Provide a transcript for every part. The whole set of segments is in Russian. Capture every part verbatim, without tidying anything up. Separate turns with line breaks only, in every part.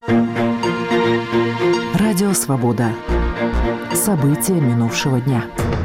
Радио «Свобода». События минувшего дня.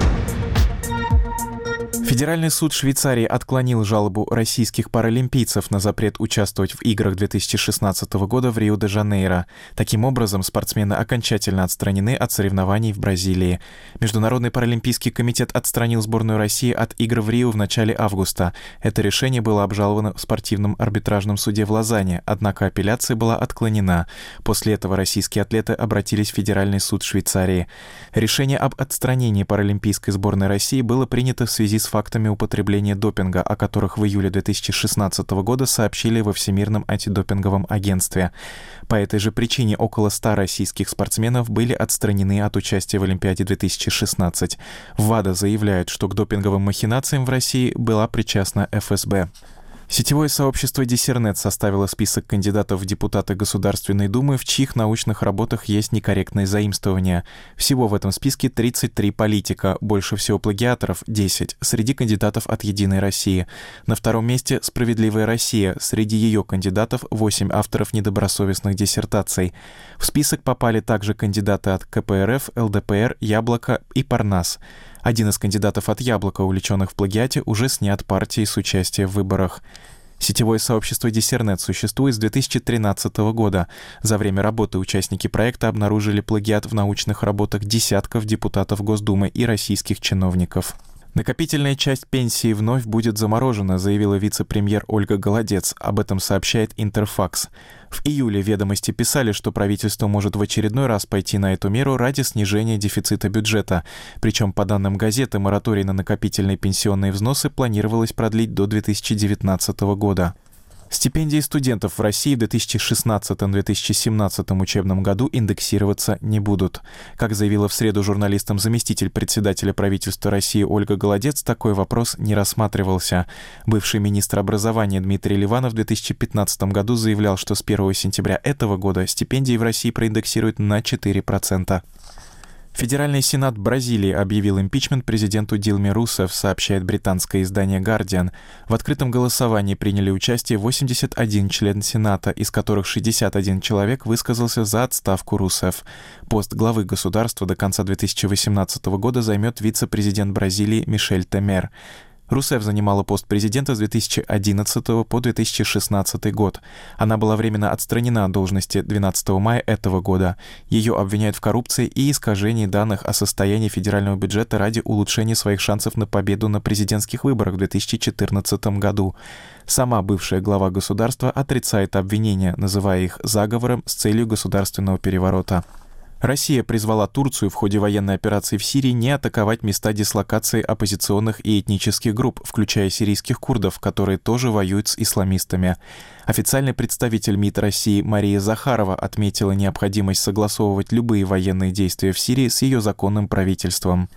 Федеральный суд Швейцарии отклонил жалобу российских паралимпийцев на запрет участвовать в играх две тысячи шестнадцатого года в Рио-де-Жанейро. Таким образом, спортсмены окончательно отстранены от соревнований в Бразилии. Международный паралимпийский комитет отстранил сборную России от игр в Рио в начале августа. Это решение было обжаловано в спортивном арбитражном суде в Лозанне, однако апелляция была отклонена. После этого российские атлеты обратились в Федеральный суд Швейцарии. Решение об отстранении паралимпийской сборной России было принято в связи с фактами употребления допинга, о которых в июле две тысячи шестнадцатого года сообщили во Всемирном антидопинговом агентстве. По этой же причине около ста российских спортсменов были отстранены от участия в Олимпиаде две тысячи шестнадцать. ВАДА заявляет, что к допинговым махинациям в России была причастна эф эс бэ. Сетевое сообщество Диссернет составило список кандидатов в депутаты Государственной Думы, в чьих научных работах есть некорректные заимствования. Всего в этом списке тридцать три политика, больше всего плагиаторов – десять, среди кандидатов от «Единой России». На втором месте «Справедливая Россия», среди ее кандидатов – восемь авторов недобросовестных диссертаций. В список попали также кандидаты от ка пэ эр эф, эл дэ пэ эр, Яблоко и Парнас. Один из кандидатов от «Яблока», увлеченных в плагиате, уже снят партией с участия в выборах. Сетевое сообщество Диссернет существует с две тысячи тринадцатого года. За время работы участники проекта обнаружили плагиат в научных работах десятков депутатов Госдумы и российских чиновников. Накопительная часть пенсии вновь будет заморожена, заявила вице-премьер Ольга Голодец. Об этом сообщает Интерфакс. В июле «Ведомости» писали, что правительство может в очередной раз пойти на эту меру ради снижения дефицита бюджета. Причем, по данным газеты, мораторий на накопительные пенсионные взносы планировалось продлить до две тысячи девятнадцатого года. Стипендии студентов в России в две тысячи шестнадцатом — две тысячи семнадцатом учебном году индексироваться не будут. Как заявила в среду журналистам заместитель председателя правительства России Ольга Голодец, такой вопрос не рассматривался. Бывший министр образования Дмитрий Ливанов в две тысячи пятнадцатом году заявлял, что с первого сентября этого года стипендии в России проиндексируют на четыре процента. Федеральный сенат Бразилии объявил импичмент президенту Дилме Русефф, сообщает британское издание «Гардиан». В открытом голосовании приняли участие восемьдесят один член Сената, из которых шестьдесят один человек высказался за отставку Русефф. Пост главы государства до конца две тысячи восемнадцатого года займет вице-президент Бразилии Мишель Темер. Русефф занимала пост президента с две тысячи одиннадцатого по две тысячи шестнадцатый год. Она была временно отстранена от должности двенадцатого мая этого года. Ее обвиняют в коррупции и искажении данных о состоянии федерального бюджета ради улучшения своих шансов на победу на президентских выборах в две тысячи четырнадцатом году. Сама бывшая глава государства отрицает обвинения, называя их заговором с целью государственного переворота. Россия призвала Турцию в ходе военной операции в Сирии не атаковать места дислокации оппозиционных и этнических групп, включая сирийских курдов, которые тоже воюют с исламистами. Официальный представитель МИД России Мария Захарова отметила необходимость согласовывать любые военные действия в Сирии с ее законным правительством.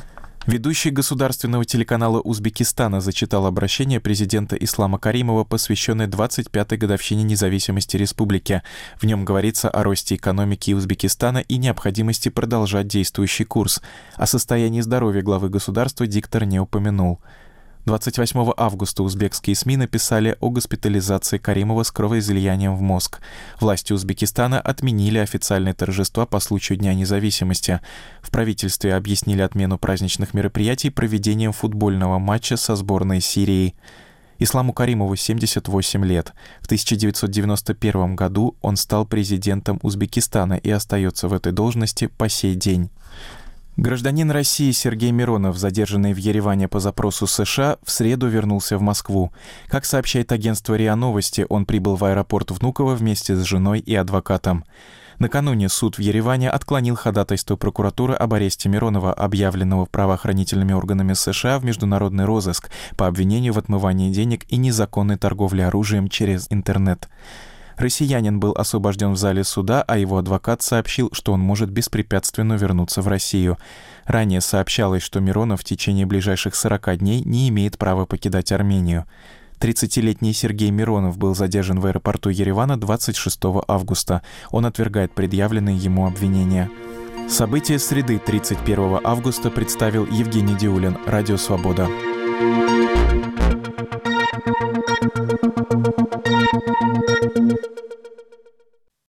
Ведущий государственного телеканала Узбекистана зачитал обращение президента Ислама Каримова, посвященное двадцать пятой годовщине независимости республики. В нем говорится о росте экономики Узбекистана и необходимости продолжать действующий курс. О состоянии здоровья главы государства диктор не упомянул. двадцать восьмого августа узбекские СМИ написали о госпитализации Каримова с кровоизлиянием в мозг. Власти Узбекистана отменили официальные торжества по случаю Дня независимости. В правительстве объяснили отмену праздничных мероприятий проведением футбольного матча со сборной Сирии. Исламу Каримову семьдесят восемь лет. В тысяча девятьсот девяносто первом году он стал президентом Узбекистана и остается в этой должности по сей день. Гражданин России Сергей Миронов, задержанный в Ереване по запросу США, в среду вернулся в Москву. Как сообщает агентство РИА Новости, он прибыл в аэропорт Внуково вместе с женой и адвокатом. Накануне суд в Ереване отклонил ходатайство прокуратуры об аресте Миронова, объявленного правоохранительными органами США в международный розыск по обвинению в отмывании денег и незаконной торговле оружием через интернет. Россиянин был освобожден в зале суда, а его адвокат сообщил, что он может беспрепятственно вернуться в Россию. Ранее сообщалось, что Миронов в течение ближайших сорока дней не имеет права покидать Армению. тридцатилетний Сергей Миронов был задержан в аэропорту Еревана двадцать шестого августа. Он отвергает предъявленные ему обвинения. События среды тридцать первого августа представил Евгений Диулин, Радио «Свобода».